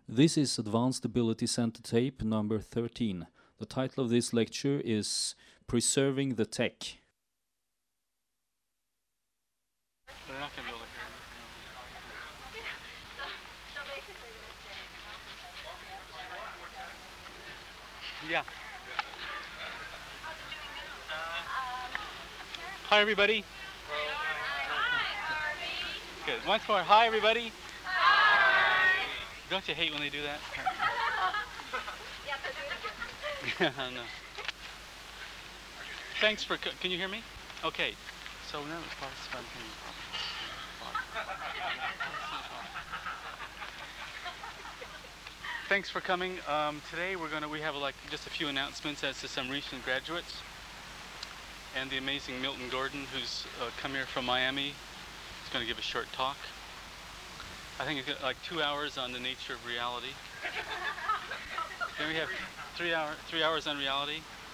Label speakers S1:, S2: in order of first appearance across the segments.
S1: This is Advanced Ability Center tape number 13. The title of this lecture is Preserving the Tech.
S2: They're not going to be able to hear me. Yeah. Hi, everybody. Good. Once more. Hi, everybody. Hi. Don't you hate when they do that? Yeah, I know. Thanks for. Can you hear me? Okay. So now it's part of fun thing. Thanks for coming. Today we have just a few announcements as to some recent graduates, and the amazing Milton Gordon, who's come here from Miami. He's going to give a short talk. I think it's got like 2 hours on the nature of reality. Then we have 3 hours on reality.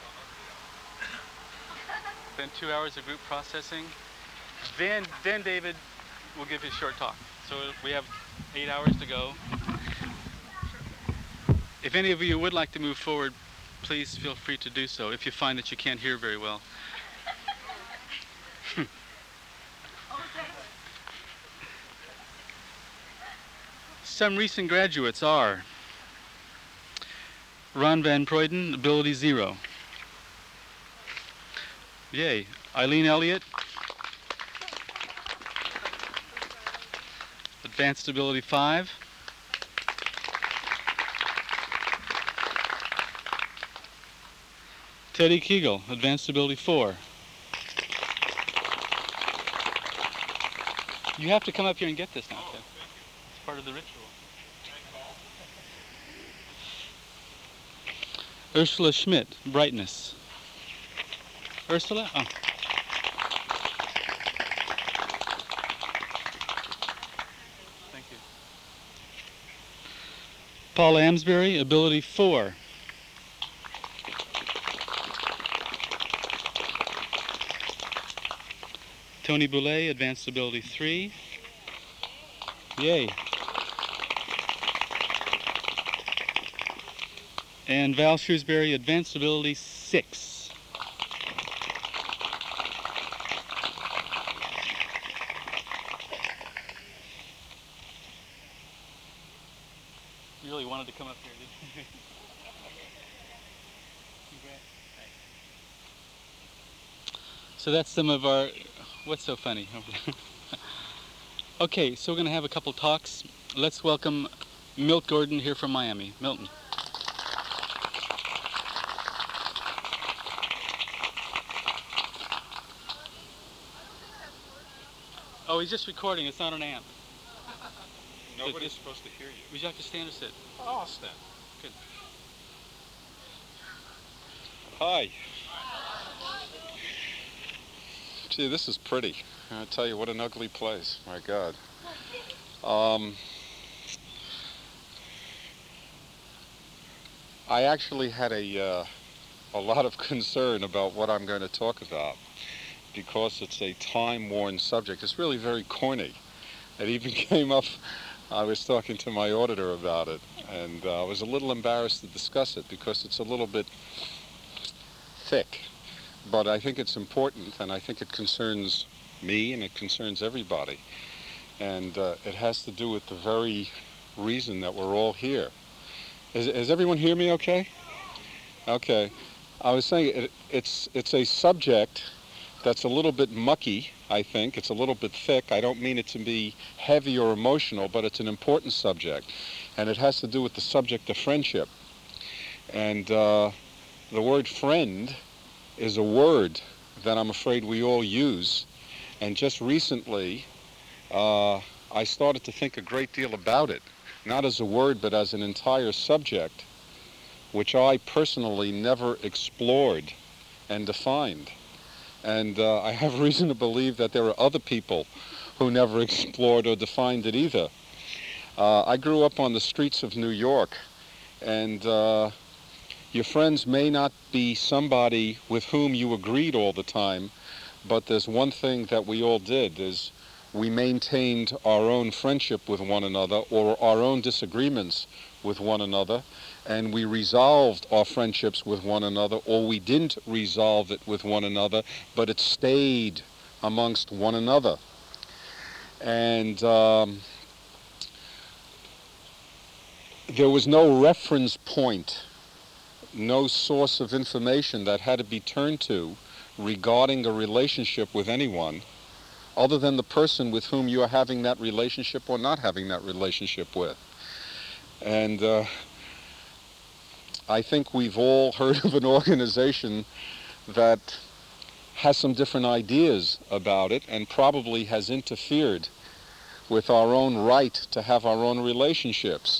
S2: Then 2 hours of group processing. Then David will give his short talk. So we have 8 hours to go. If any of you would like to move forward, please feel free to do so if you find that you can't hear very well. Some recent graduates are Ron Van Proyden, Ability 0. Yay. Eileen Elliott, Advanced Ability 5. Teddy Kegel, Advanced Ability 4. You have to come up here and get this now, Ted. It's part of the ritual. Ursula Schmidt, Brightness. Ursula? Oh. Thank you. Paul Amsbury, Ability 4. Tony Boulay, Advanced Ability 3. Yay. And Val Shrewsbury, Advanced Ability 6. You really wanted to come up here, didn't you? So that's some of our... What's so funny? Okay, so we're going to have a couple talks. Let's welcome Milt Gordon here from Miami. Milton. Oh, he's just recording. It's not an amp.
S3: Nobody's supposed to hear you.
S2: Would you like to stand or sit?
S3: Oh, I'll stand.
S2: Good.
S3: Hi. Gee, this is pretty. I tell you, what an ugly place. My God. I actually had a lot of concern about what I'm going to talk about because it's a time-worn subject. It's really very corny. It even came up, I was talking to my auditor about it, and I was a little embarrassed to discuss it because it's a little bit thick. But I think it's important, and I think it concerns me, and it concerns everybody. And it has to do with the very reason that we're all here. Does everyone hear me okay? Okay. I was saying it's a subject that's a little bit mucky, I think. It's a little bit thick. I don't mean it to be heavy or emotional, but it's an important subject. And it has to do with the subject of friendship. And the word friend is a word that I'm afraid we all use. And just recently, I started to think a great deal about it, not as a word, but as an entire subject, which I personally never explored and defined. And I have reason to believe that there are other people who never explored or defined it either. I grew up on the streets of New York, and your friends may not be somebody with whom you agreed all the time, but there's one thing that we all did. There's we maintained our own friendship with one another or our own disagreements with one another, and we resolved our friendships with one another, or we didn't resolve it with one another, but it stayed amongst one another. And there was no reference point, no source of information that had to be turned to regarding a relationship with anyone other than the person with whom you are having that relationship or not having that relationship with. And I think we've all heard of an organization that has some different ideas about it and probably has interfered with our own right to have our own relationships.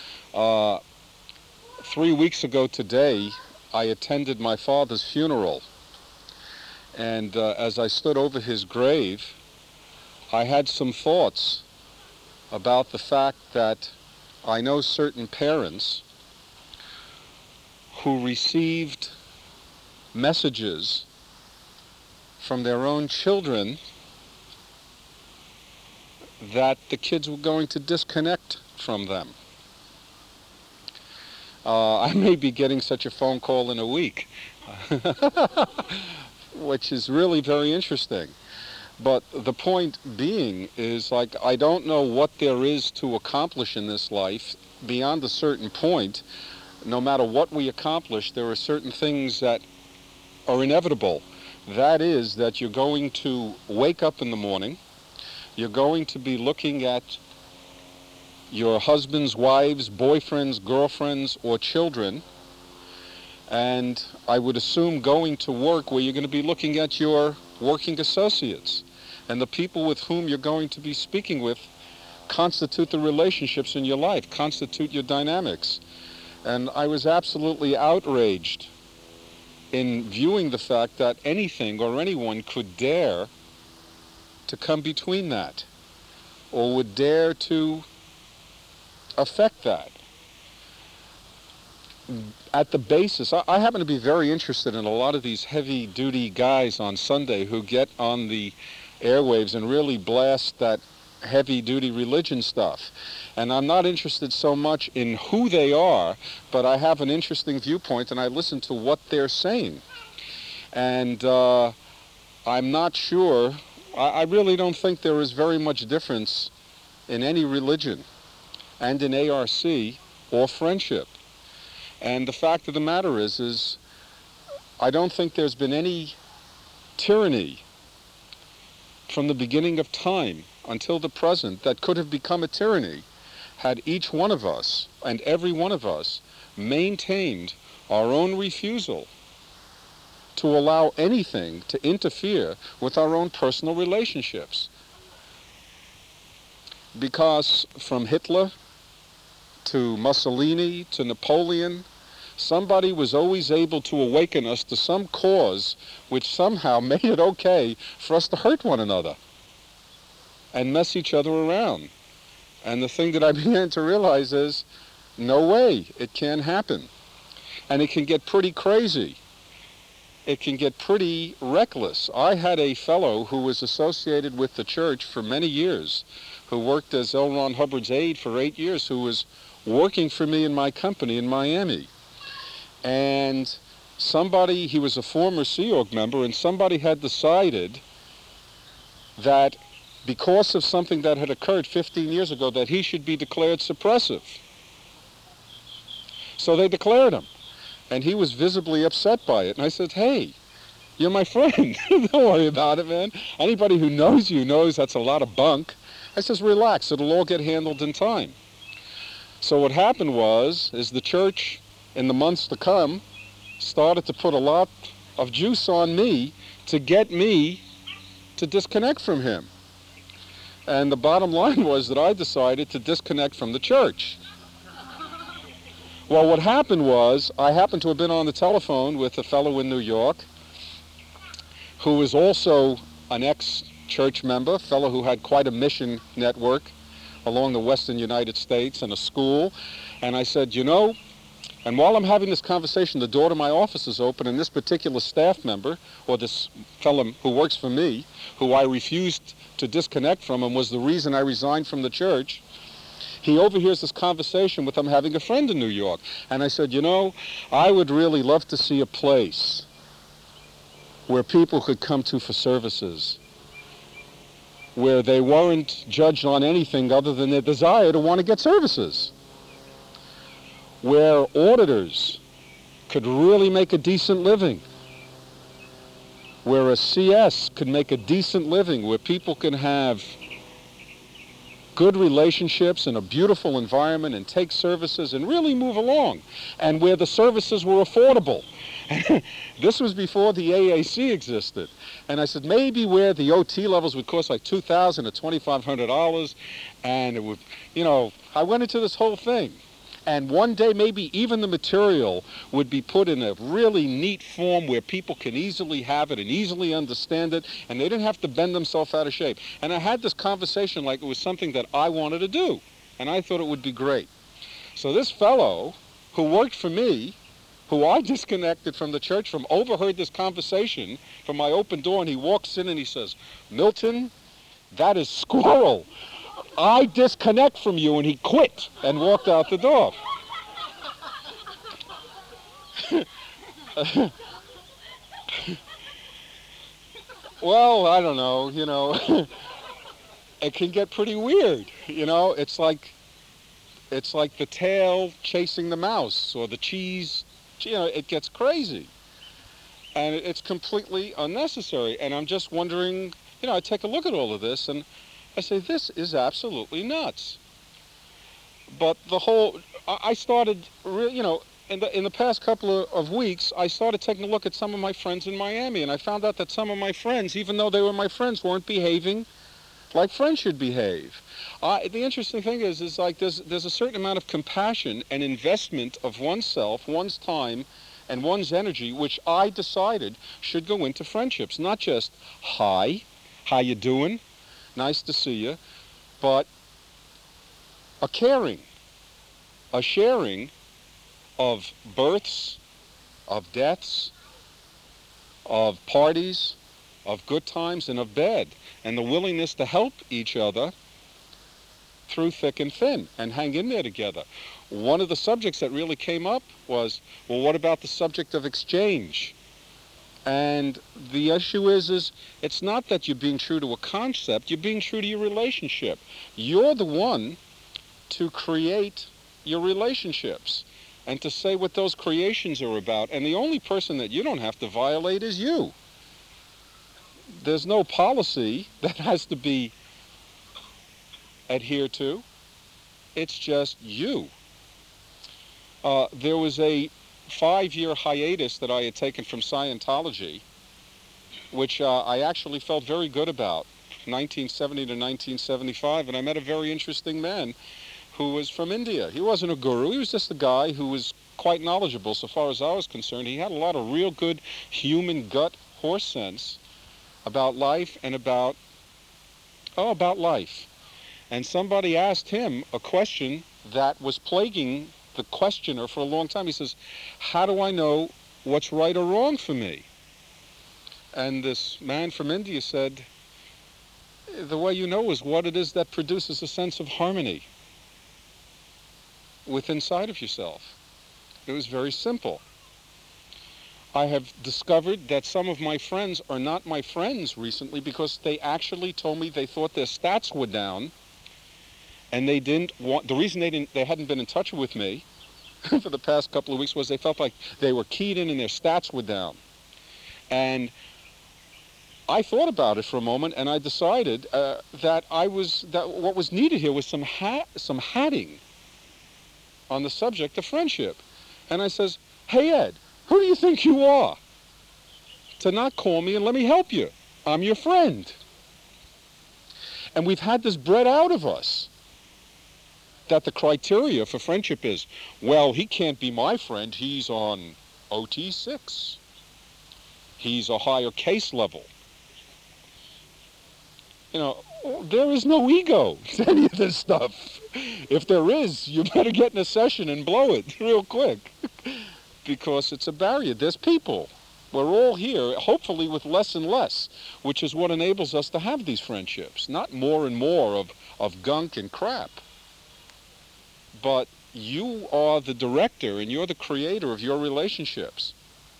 S3: 3 weeks ago today, I attended my father's funeral, and as I stood over his grave, I had some thoughts about the fact that I know certain parents who received messages from their own children that the kids were going to disconnect from them. I may be getting such a phone call in a week, which is really very interesting. But the point being is, like, I don't know what there is to accomplish in this life beyond a certain point. No matter what we accomplish, there are certain things that are inevitable. That is that you're going to wake up in the morning, you're going to be looking at your husbands, wives, boyfriends, girlfriends, or children, and I would assume going to work where you're going to be looking at your working associates. And the people with whom you're going to be speaking with constitute the relationships in your life, constitute your dynamics. And I was absolutely outraged in viewing the fact that anything or anyone could dare to come between that, or would dare to affect that. At the basis, I happen to be very interested in a lot of these heavy-duty guys on Sunday who get on the airwaves and really blast that heavy-duty religion stuff. And I'm not interested so much in who they are, but I have an interesting viewpoint and I listen to what they're saying. And I'm not sure, I really don't think there is very much difference in any religion and in ARC or friendship. And the fact of the matter is I don't think there's been any tyranny from the beginning of time until the present that could have become a tyranny had each one of us and every one of us maintained our own refusal to allow anything to interfere with our own personal relationships. Because from Hitler to Mussolini to Napoleon, somebody was always able to awaken us to some cause which somehow made it okay for us to hurt one another and mess each other around. And the thing that I began to realize is, no way, it can't happen. And it can get pretty crazy. It can get pretty reckless. I had a fellow who was associated with the church for many years, who worked as L. Ron Hubbard's aide for 8 years, who was working for me in my company in Miami. And somebody, he was a former Sea Org member, and somebody had decided that because of something that had occurred 15 years ago, that he should be declared suppressive. So they declared him, and he was visibly upset by it. And I said, hey, you're my friend. Don't worry about it, man. Anybody who knows you knows that's a lot of bunk. I says, relax, it'll all get handled in time. So what happened is the church, in the months to come, started to put a lot of juice on me to get me to disconnect from him. And the bottom line was that I decided to disconnect from the church. Well, what happened was, I happened to have been on the telephone with a fellow in New York who was also an ex-church member, a fellow who had quite a mission network along the western United States and a school. And I said, you know, And while I'm having this conversation, the door to my office is open, and this particular staff member, or this fellow who works for me, who I refused to disconnect from and was the reason I resigned from the church, he overhears this conversation with him having a friend in New York. And I said, you know, I would really love to see a place where people could come to for services, where they weren't judged on anything other than their desire to want to get services, where auditors could really make a decent living, where a CS could make a decent living, where people can have good relationships in a beautiful environment and take services and really move along, and where the services were affordable. This was before the AAC existed. And I said, maybe where the OT levels would cost like $2,000 or $2,500, and it would, you know, I went into this whole thing. And one day maybe even the material would be put in a really neat form where people can easily have it and easily understand it, and they didn't have to bend themselves out of shape. And I had this conversation like it was something that I wanted to do, and I thought it would be great. So this fellow who worked for me, who I disconnected from the church from, overheard this conversation from my open door, and he walks in and he says, Milton, that is squirrel. I disconnect from you, and he quit and walked out the door. Well, I don't know, you know, it can get pretty weird, you know, it's like the tail chasing the mouse, or the cheese, you know, it gets crazy. And it's completely unnecessary, and I'm just wondering, you know, I take a look at all of this, and I say, this is absolutely nuts. But the whole, I started, you know, in the past couple of weeks, I started taking a look at some of my friends in Miami, and I found out that some of my friends, even though they were my friends, weren't behaving like friends should behave. The interesting thing is like there's a certain amount of compassion and investment of oneself, one's time, and one's energy, which I decided should go into friendships. Not just, hi, how you doing? Nice to see you, but a caring, a sharing of births, of deaths, of parties, of good times and of bad, and the willingness to help each other through thick and thin and hang in there together. One of the subjects that really came up was, well, what about the subject of exchange? And the issue is it's not that you're being true to a concept, you're being true to your relationship. You're the one to create your relationships and to say what those creations are about. And the only person that you don't have to violate is you. There's no policy that has to be adhered to. It's just you. There was a 5-year hiatus that I had taken from Scientology, which I actually felt very good about, 1970 to 1975, and I met a very interesting man who was from India. He wasn't a guru, he was just a guy who was quite knowledgeable so far as I was concerned. He had a lot of real good human gut horse sense about life and about life. And somebody asked him a question that was plaguing the questioner for a long time. He says, how do I know what's right or wrong for me? And this man from India said, the way you know is what it is that produces a sense of harmony within inside of yourself. It was very simple. I have discovered that some of my friends are not my friends recently because they actually told me they thought their stats were down, and they didn't want, the reason they hadn't been in touch with me for the past couple of weeks was they felt like they were keyed in and their stats were down. And I thought about it for a moment, and I decided that what was needed here was some hatting on the subject of friendship. And I says, hey Ed, who do you think you are to not call me and let me help you? I'm your friend. And we've had this bred out of us that the criteria for friendship is, well, he can't be my friend, he's on OT6. He's a higher case level. You know, there is no ego to any of this stuff. If there is, you better get in a session and blow it real quick because it's a barrier. There's people. We're all here, hopefully with less and less, which is what enables us to have these friendships, not more and more of gunk and crap. But you are the director and you're the creator of your relationships.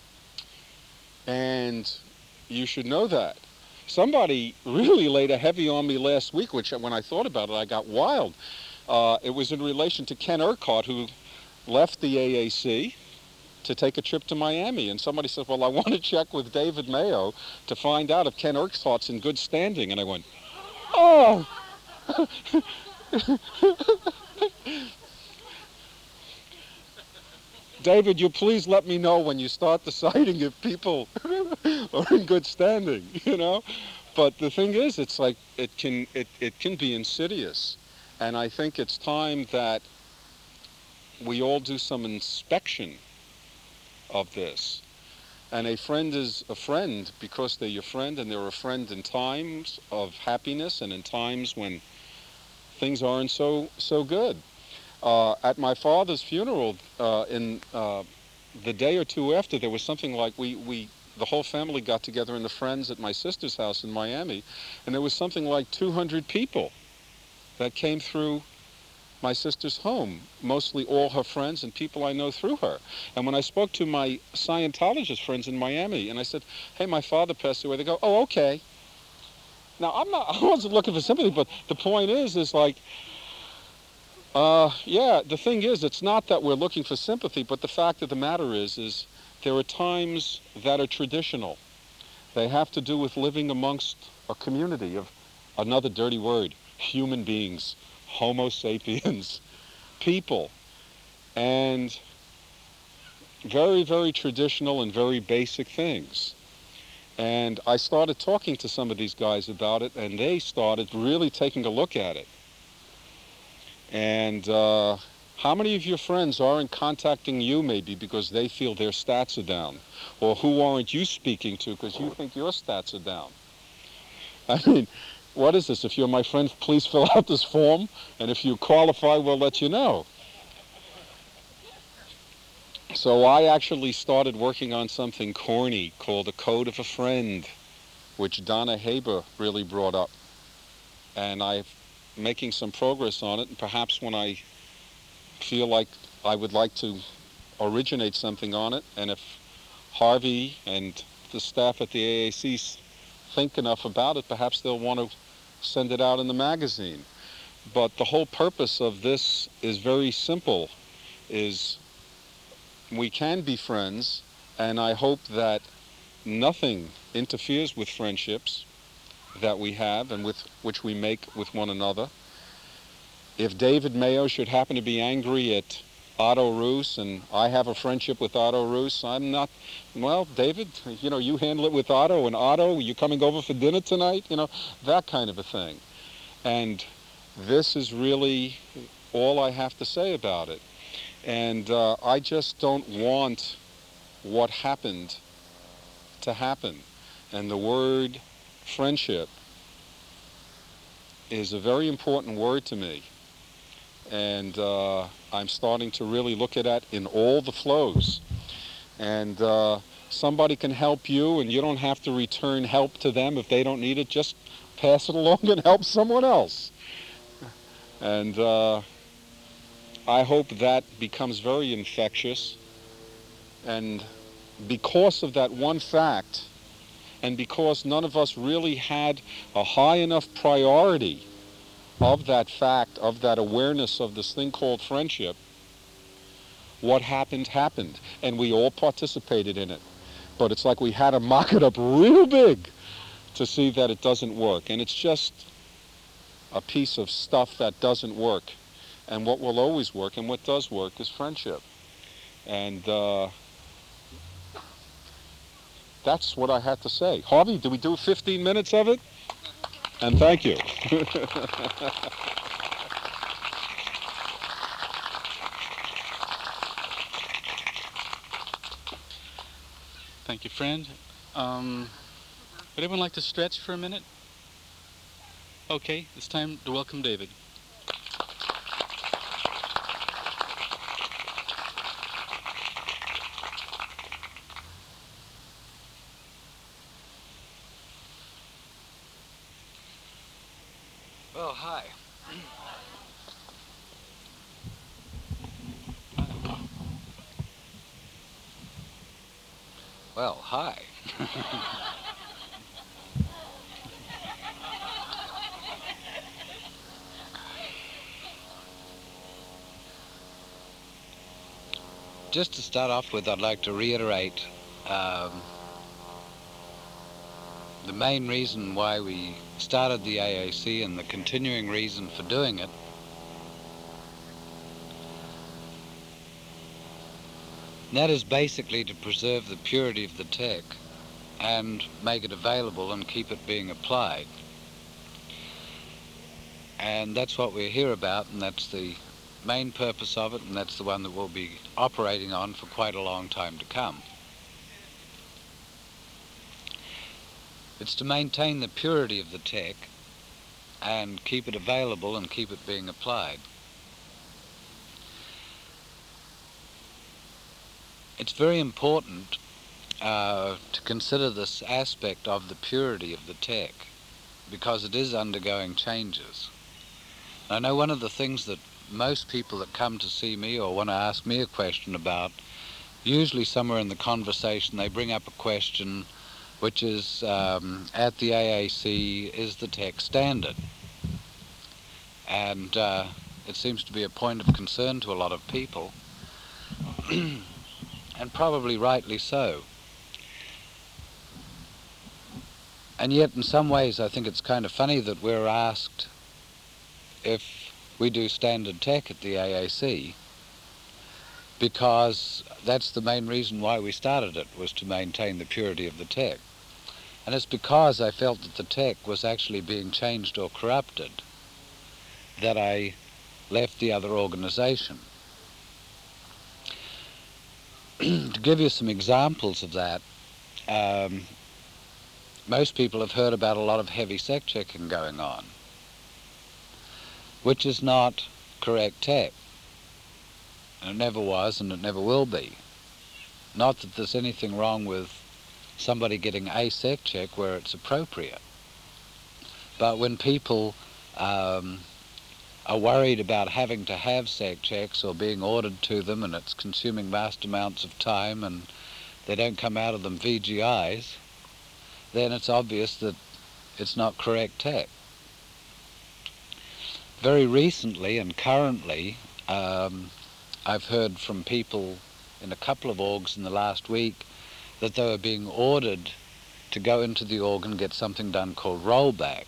S3: And you should know that. Somebody really laid a heavy on me last week, which when I thought about it, I got wild. It was in relation to Ken Urquhart, who left the AAC to take a trip to Miami. And somebody said, well, I want to check with David Mayo to find out if Ken Urquhart's in good standing. And I went, oh! David, you please let me know when you start deciding if people are in good standing, you know? But the thing is, it's like, it can be insidious. And I think it's time that we all do some inspection of this. And a friend is a friend because they're your friend, and they're a friend in times of happiness and in times when things aren't so good. At my father's funeral, in the day or two after, there was something like the whole family got together in the Friends at my sister's house in Miami, and there was something like 200 people that came through my sister's home, mostly all her friends and people I know through her. And when I spoke to my Scientologist friends in Miami, and I said, hey, my father passed away, they go, oh, okay. Now, I wasn't looking for sympathy, but the point is like, yeah, the thing is, it's not that we're looking for sympathy, but the fact of the matter is there are times that are traditional. They have to do with living amongst a community of, another dirty word, human beings, Homo sapiens, people, and very, very traditional and very basic things. And I started talking to some of these guys about it, and they started really taking a look at it. And how many of your friends aren't contacting you maybe because they feel their stats are down? Or who aren't you speaking to because you think your stats are down? I mean, what is this? If you're my friend, please fill out this form, and if you qualify, we'll let you know. So I actually started working on something corny called a Code of a Friend, which Donna Haber really brought up. And I'm making some progress on it, and perhaps when I feel like I would like to originate something on it, and if Harvey and the staff at the AAC think enough about it, perhaps they'll want to send it out in the magazine. But the whole purpose of this is very simple, is we can be friends, and I hope that nothing interferes with friendships that we have and with which we make with one another. If David Mayo should happen to be angry at Otto Roos, and I have a friendship with Otto Roos, I'm not, well, David, you know, you handle it with Otto, and Otto, you coming over for dinner tonight? You know, that kind of a thing. And this is really all I have to say about it. And I just don't want what happened to happen. And the word friendship is a very important word to me. And I'm starting to really look at it in all the flows. And somebody can help you, and you don't have to return help to them if they don't need it. Just pass it along and help someone else. And I hope that becomes very infectious. And because of that one fact, and because none of us really had a high enough priority of that fact, of that awareness of this thing called friendship, what happened, happened. And we all participated in it. But it's like we had to mock it up real big to see that it doesn't work. And it's just a piece of stuff that doesn't work. And what will always work and what does work is friendship. And that's what I had to say. Harvey, do we do 15 minutes of it? And thank you.
S2: Thank you, friend. Would anyone like to stretch for a minute? Okay, it's time to welcome David.
S4: Well, hi. Well, hi. Just to start off with, I'd like to reiterate the main reason why we started the AAC and the continuing reason for doing it. And that is basically to preserve the purity of the tech and make it available and keep it being applied. And that's what we're here about, and that's the main purpose of it, and that's the one that we'll be operating on for quite a long time to come. It's to maintain the purity of the tech and keep it available and keep it being applied. It's very important to consider this aspect of the purity of the tech because it is undergoing changes. I know one of the things that most people that come to see me or want to ask me a question about, usually somewhere in the conversation they bring up a question which is, at the AAC, is the tech standard? And it seems to be a point of concern to a lot of people, and probably rightly so. And yet in some ways I think it's kind of funny that we're asked if we do standard tech at the AAC, because that's the main reason why we started it, was to maintain the purity of the tech. And it's because I felt that the tech was actually being changed or corrupted that I left the other organization. To give you some examples of that, most people have heard about a lot of heavy sec checking going on, which is not correct tech. And it never was, and it never will be. Not that there's anything wrong with somebody getting a sec check where it's appropriate. But when people are worried about having to have sec checks or being ordered to them, and it's consuming vast amounts of time and they don't come out of them VGIs, then it's obvious that it's not correct tech. Very recently and currently, I've heard from people in a couple of orgs in the last week that they were being ordered to go into the org and get something done called rollback.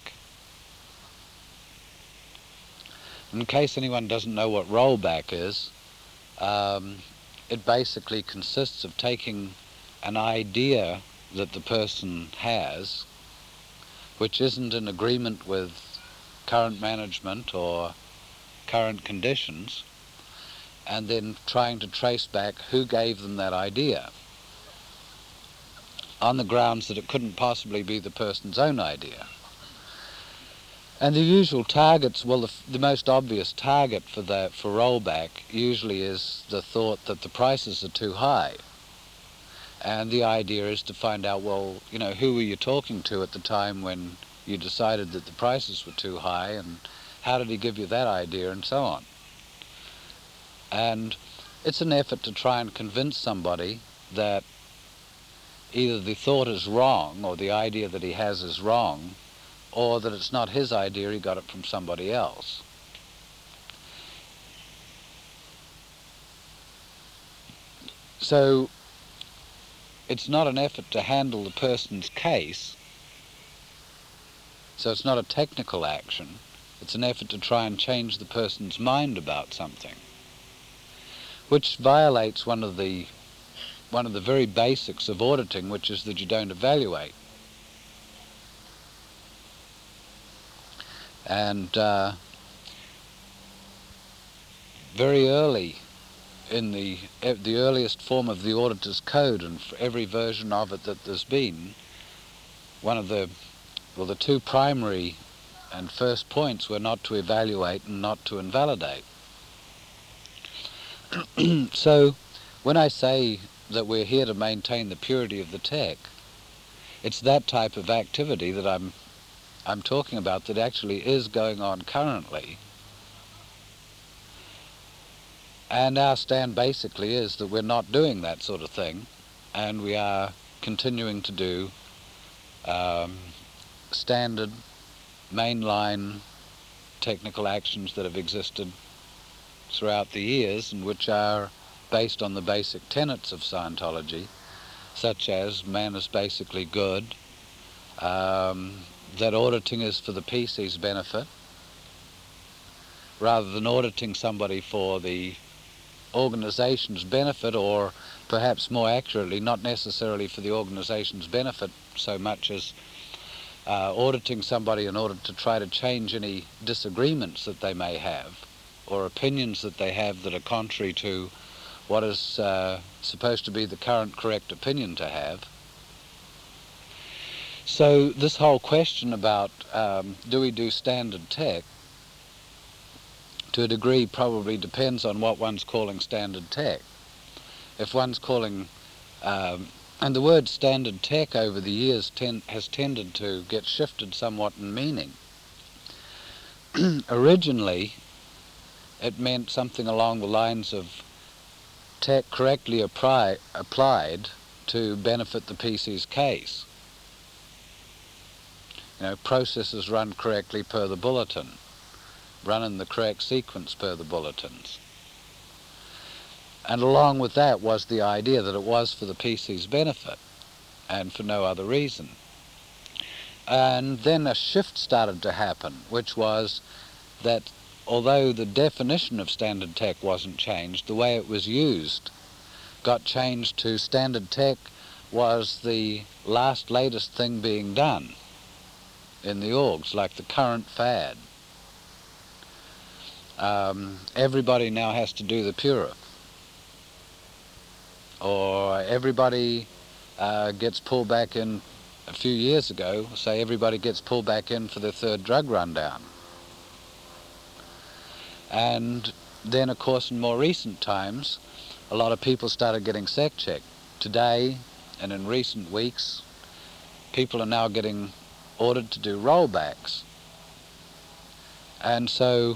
S4: In case anyone doesn't know what rollback is, it basically consists of taking an idea that the person has, which isn't in agreement with current management or current conditions, and then trying to trace back who gave them that idea, on the grounds that it couldn't possibly be the person's own idea. And the usual targets, well, the most obvious target for rollback usually is the thought that the prices are too high. And the idea is to find out, well, you know, who were you talking to at the time when you decided that the prices were too high, and how did he give you that idea, and so on. And it's an effort to try and convince somebody that either the thought is wrong, or the idea that he has is wrong, or that it's not his idea, he got it from somebody else. So it's not an effort to handle the person's case, so it's not a technical action, it's an effort to try and change the person's mind about something, which violates one of the very basics of auditing, which is that you don't evaluate. And very early in the earliest form of the auditor's code, and for every version of it that there's been, the two primary And first points were not to evaluate and not to invalidate. So when I say that we're here to maintain the purity of the tech, it's that type of activity that I'm talking about that actually is going on currently. And our stand basically is that we're not doing that sort of thing, and we are continuing to do standard mainline technical actions that have existed throughout the years and which are based on the basic tenets of Scientology, such as man is basically good, that auditing is for the PC's benefit, rather than auditing somebody for the organization's benefit, or perhaps more accurately, not necessarily for the organization's benefit so much as auditing somebody in order to try to change any disagreements that they may have or opinions that they have that are contrary to what is supposed to be the current correct opinion to have. So this whole question about do we do standard tech, to a degree probably depends on what one's calling standard tech. If one's calling, and the word standard tech over the years has tended to get shifted somewhat in meaning. Originally, it meant something along the lines of tech correctly applied to benefit the PC's case. You know, processes run correctly per the bulletin, run in the correct sequence per the bulletins. And along with that was the idea that it was for the PC's benefit and for no other reason. And then a shift started to happen, which was that although the definition of standard tech wasn't changed, the way it was used got changed to standard tech was the latest thing being done in the orgs, like the current fad. Everybody now has to do the Pura. Or everybody gets pulled back in. A few years ago, say everybody gets pulled back in for their third drug rundown. And then, of course, in more recent times, a lot of people started getting sec checked. Today, and in recent weeks, people are now getting ordered to do rollbacks. And so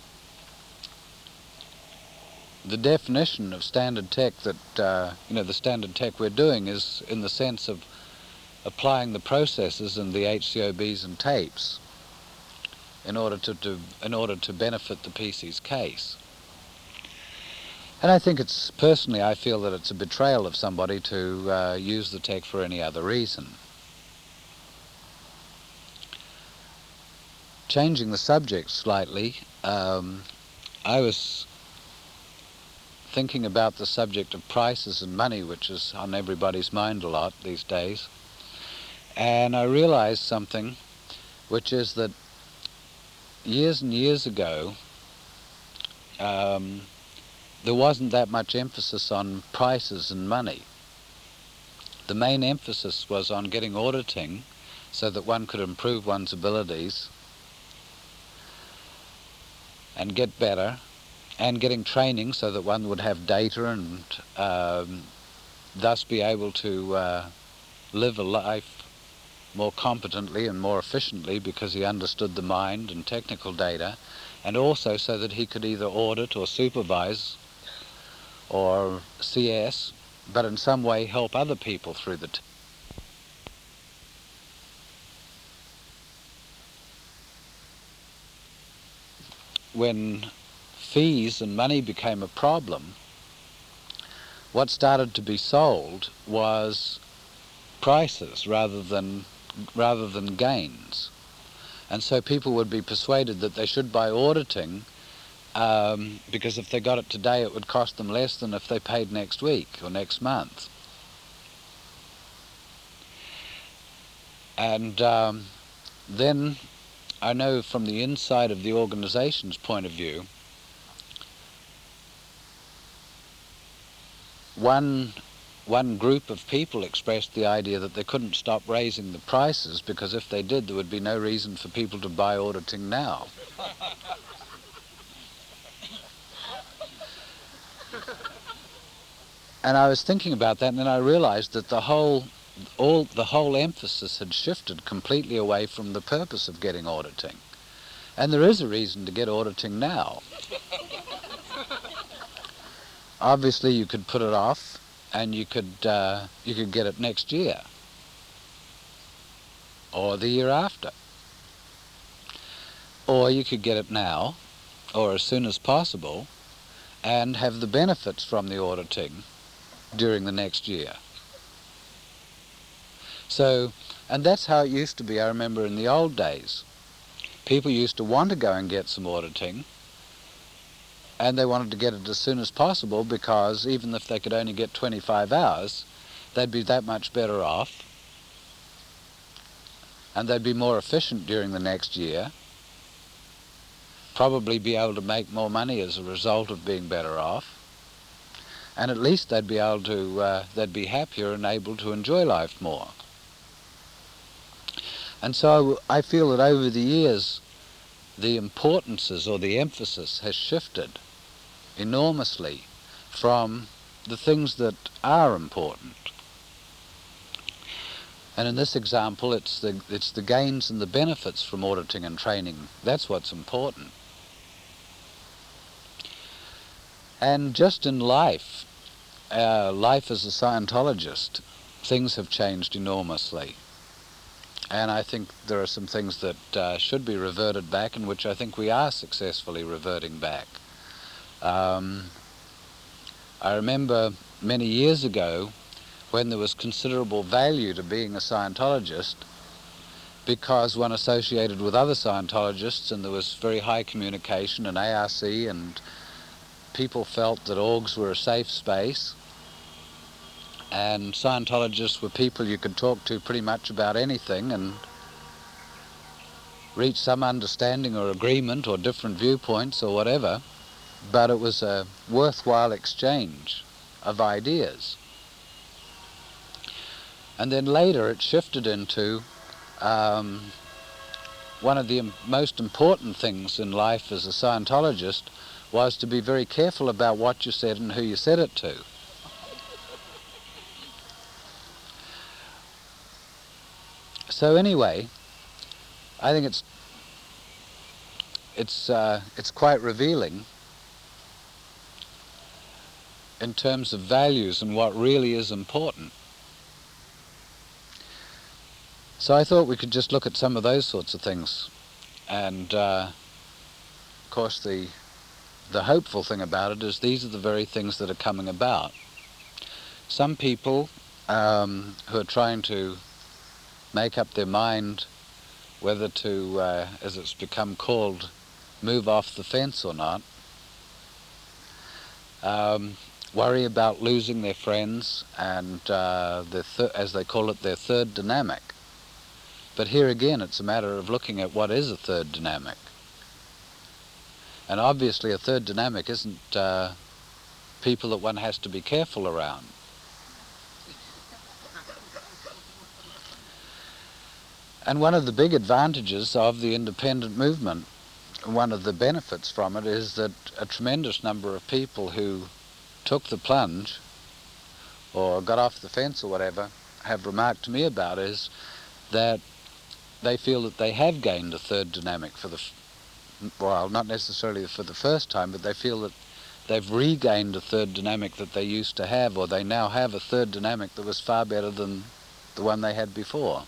S4: the definition of standard tech that, the standard tech we're doing is in the sense of applying the processes and the HCOBs and tapes in order to benefit the PC's case. And I think personally I feel that it's a betrayal of somebody to use the tech for any other reason. Changing the subject slightly, I was thinking about the subject of prices and money, which is on everybody's mind a lot these days. And I realized something, which is that years and years ago, there wasn't that much emphasis on prices and money. The main emphasis was on getting auditing so that one could improve one's abilities and get better, and getting training so that one would have data and thus be able to live a life more competently and more efficiently because he understood the mind and technical data, and also so that he could either audit or supervise or CS, but in some way help other people through the when fees and money became a problem, what started to be sold was prices rather than gains. And so people would be persuaded that they should buy auditing because if they got it today it would cost them less than if they paid next week or next month. And then I know from the inside of the organization's point of view, one one group of people expressed the idea that they couldn't stop raising the prices, because if they did, there would be no reason for people to buy auditing now. And I was thinking about that, and then I realized that the whole emphasis had shifted completely away from the purpose of getting auditing. And there is a reason to get auditing now. Obviously, you could put it off, and you could get it next year, or the year after. Or you could get it now, or as soon as possible, and have the benefits from the auditing during the next year. So, and that's how it used to be, I remember, in the old days. People used to want to go and get some auditing, and they wanted to get it as soon as possible, because even if they could only get 25 hours, they'd be that much better off, and they'd be more efficient during the next year, probably be able to make more money as a result of being better off, and at least they'd be able to, they'd be happier and able to enjoy life more. And so I feel that over the years, the importances or the emphasis has shifted enormously from the things that are important. And in this example, it's the gains and the benefits from auditing and training. That's what's important. And just in life, life as a Scientologist, things have changed enormously. And I think there are some things that should be reverted back, and which I think we are successfully reverting back. I remember many years ago when there was considerable value to being a Scientologist, because one associated with other Scientologists, and there was very high communication and ARC, and people felt that orgs were a safe space, and Scientologists were people you could talk to pretty much about anything and reach some understanding or agreement or different viewpoints or whatever, but it was a worthwhile exchange of ideas. And then later it shifted into one of the most important things in life as a Scientologist was to be very careful about what you said and who you said it to. So anyway, I think it's quite revealing in terms of values and what really is important. So I thought we could just look at some of those sorts of things, and of course the hopeful thing about it is these are the very things that are coming about. Some people who are trying to make up their mind whether to, as it's become called, move off the fence or not, worry about losing their friends and, as they call it, their third dynamic. But here again, it's a matter of looking at what is a third dynamic. And obviously a third dynamic isn't people that one has to be careful around. And one of the big advantages of the independent movement, one of the benefits from it, is that a tremendous number of people who took the plunge or got off the fence or whatever have remarked to me about is that they feel that they have gained a third dynamic for the, well, not necessarily for the first time, but they feel that they've regained a third dynamic that they used to have, or they now have a third dynamic that was far better than the one they had before.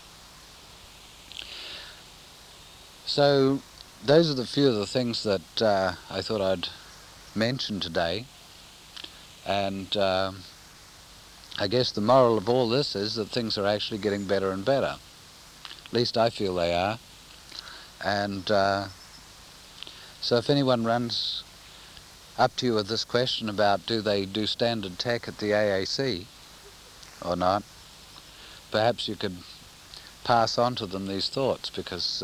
S4: So those are the few of the things that I thought I'd mention today. And I guess the moral of all this is that things are actually getting better and better. At least I feel they are. And so if anyone runs up to you with this question about do they do standard tech at the AAC or not, perhaps you could pass on to them these thoughts, because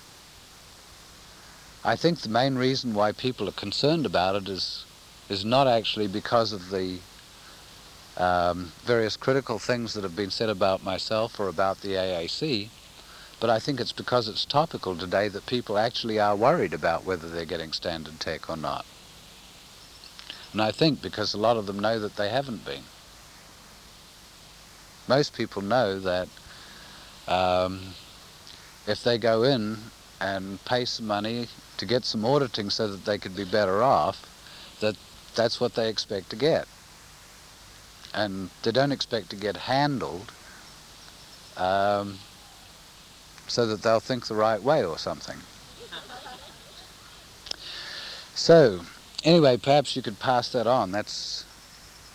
S4: I think the main reason why people are concerned about it is not actually because of the various critical things that have been said about myself or about the AAC, but I think it's because it's topical today that people actually are worried about whether they're getting standard tech or not. And I think because a lot of them know that they haven't been. Most people know that if they go in and pay some money to get some auditing so that they could be better off, that's what they expect to get. And they don't expect to get handled so that they'll think the right way or something. So, anyway, perhaps you could pass that on. That's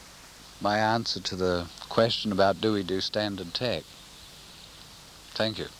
S4: my answer to the question about do we do standard tech. Thank you.